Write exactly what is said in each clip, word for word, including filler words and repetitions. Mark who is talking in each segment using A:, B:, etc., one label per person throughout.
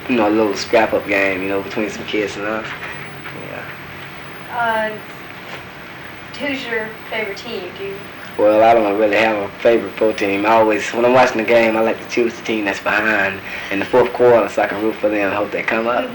A: you know, a little scrap-up game, you know, between some kids and us. Yeah.
B: Uh, who's your favorite team? Do you?
A: Well, I don't really have a favorite pro team. I always, when I'm watching the game, I like to choose the team that's behind in the fourth quarter so I can root for them and hope they come up.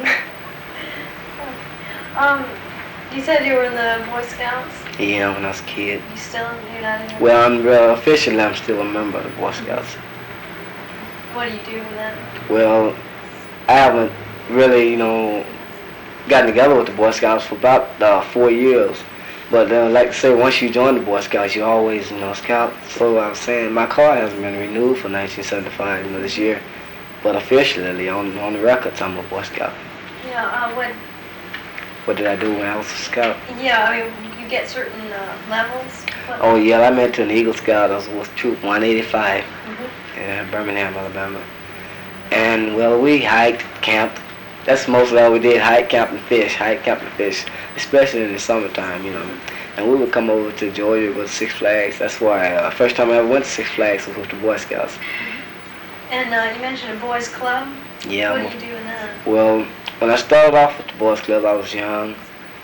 B: um, you said you were in the Boy Scouts?
A: Yeah, when I was a kid.
B: You still, you're not in the
A: Well, I'm uh, officially, I'm still a member of the Boy Scouts.
B: What do you do with them?
A: Well, I haven't really, you know, gotten together with the Boy Scouts for about uh, four years. But uh, like I say, once you join the Boy Scouts, you always, you know, scout. So I was saying, my card hasn't been renewed for nineteen seventy-five, you know, this year. But officially, on on the records, I'm a Boy Scout.
B: Yeah. Uh, what?
A: What did I do when I was a scout?
B: Yeah. I mean, you get certain uh, levels. What?
A: Oh yeah, I met to an Eagle Scout. I was with Troop one eighty-five
B: Mm-hmm.
A: in Birmingham, Alabama. And well, we hiked, camped. That's mostly all we did, hike, camp, and fish, hike, camp, and fish, especially in the summertime, you know. And we would come over to Georgia with Six Flags. That's why uh, first time I ever went to Six Flags was with the Boy Scouts.
B: And uh, you mentioned a boys' club.
A: Yeah.
B: What do you do in that?
A: Well, when I started off with the Boys Club, I was young.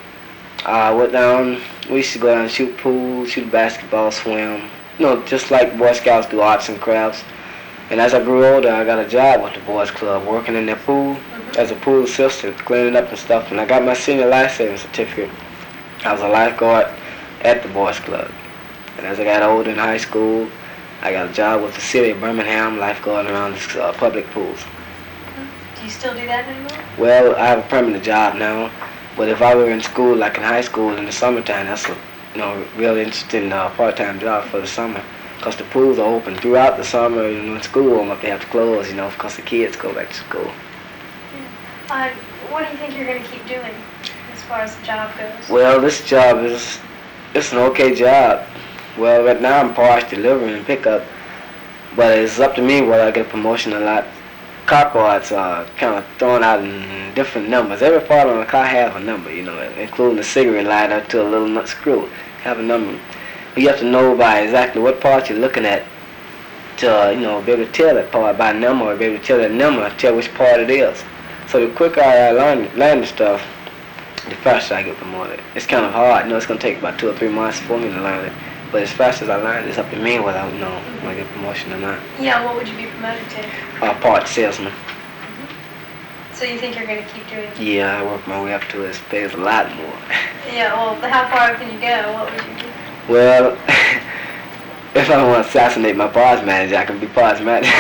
A: I went down, we used to go down and shoot pool, shoot basketball, swim. You know, just like Boy Scouts do arts and crafts. And as I grew older, I got a job with the Boys Club, working in their pool mm-hmm. as a pool assistant, cleaning up and stuff. And I got my senior life-saving certificate. I was a lifeguard at the Boys Club. And as I got older in high school, I got a job with the city of Birmingham, lifeguarding around the uh, public pools.
B: Do you still do that anymore?
A: Well, I have a permanent job now. But if I were in school, like in high school in the summertime, that's a you know, real interesting uh, part-time job for the summer. Because the pools are open throughout the summer, and when school warm up, they have to close, you know, because the kids go back to school.
B: Uh, what do you think you're going to keep doing as far as the job goes?
A: Well, this job is, it's an okay job. Well, right now I'm parts delivering and pickup, but it's up to me whether I get a promotion or not. Car parts are kind of thrown out in different numbers. Every part on a car has a number, you know, including the cigarette lighter to a little nut screw, have a number. You have to know by exactly what part you're looking at to, uh, you know, be able to tell that part by number, or be able to tell that number, tell which part it is. So the quicker I learn, learn the stuff, the faster I get promoted. It's kind of hard. You know, it's going to take about two or three months for me to learn it. But as fast as I learn it, it's up to me whether I, you know, when I get promotion or not.
B: Yeah, what would you be promoted to?
A: Uh, part salesman.
B: Mm-hmm. So you think you're going to keep doing it?
A: Yeah, I work my way up to it. It pays a lot more.
B: Yeah, well, how far can you go? What would you do?
A: Well, if I don't want to assassinate my parts manager, I can be parts manager.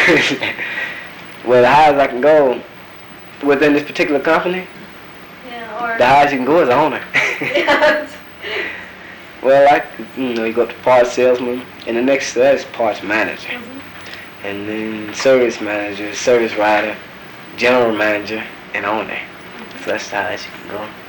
A: Well, the highest I can go within this particular company,
B: yeah, or
A: the highest you can go is owner.
B: Yes.
A: Well, I, you know, you go up to parts salesman, and the next to that is parts manager,
B: mm-hmm.
A: and then service manager, service writer, general manager, and owner.
B: Mm-hmm.
A: So that's the highest you can go.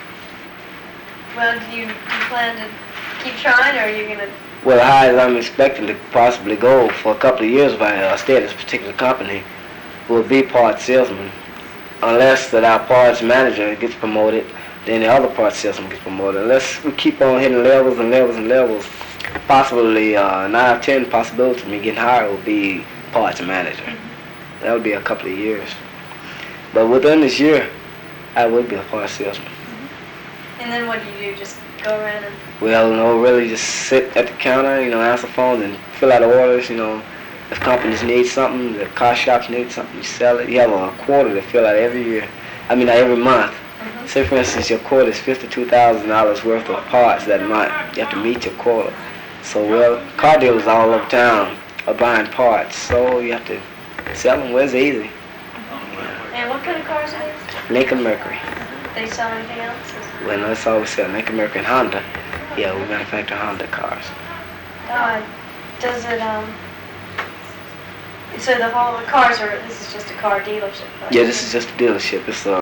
B: Well, do you, do you plan to keep trying, or are you gonna?
A: Well, the highest I'm expecting to possibly go for a couple of years if I uh, stay at this particular company will be parts salesman, unless that our parts manager gets promoted. Then the other parts salesman gets promoted. Unless we keep on hitting levels and levels and levels, possibly uh, nine out of ten possibilities of me getting hired will be parts manager. Mm-hmm. That would be a couple of years. But within this year, I would be a parts salesman.
B: Mm-hmm. And then what do you do? Just go around and...
A: Well, you know, really just sit at the counter, you know, answer phones and fill out orders, you know. If companies need something, the car shops need something, you sell it. You have a quota to fill out every year. I mean, every month. Mm-hmm. Say, for instance, your quota is fifty-two thousand dollars worth of parts that month. You have to meet your quota. So, well, car dealers all over town are buying parts, so you have to sell them. Well, it's easy.
B: Mm-hmm. And what kind of cars are these?
A: Lincoln Mercury.
B: Mm-hmm. They sell anything else?
A: Well, no, that's all we sell. Lincoln Mercury and Honda. Yeah, we manufacture Honda cars.
B: Uh, does it, um... So the whole the cars are, this is just a car dealership, right?
A: Yeah, this is just a dealership. It's a